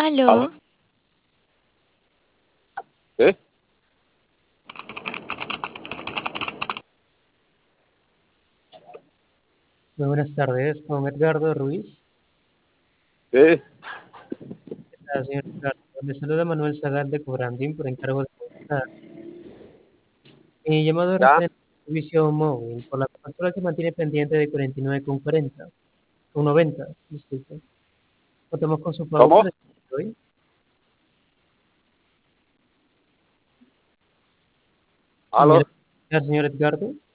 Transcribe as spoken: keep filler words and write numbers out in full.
¿Aló? Aló, ¿Eh? Muy buenas tardes, con Edgardo Ruiz. ¿Eh? ¿Qué tal, señor Edgardo? Le saluda Manuel Zagal de Cobrandín por encargo de Movistar. Mi llamado es ¿Ya? referente al servicio móvil por la cobertura que mantiene pendiente de cuarenta y nueve con cuarenta, con noventa, disculpe. Contamos con su pago ¿Cómo? para el día de hoy. ¿Aló? Señor, señor Edgardo.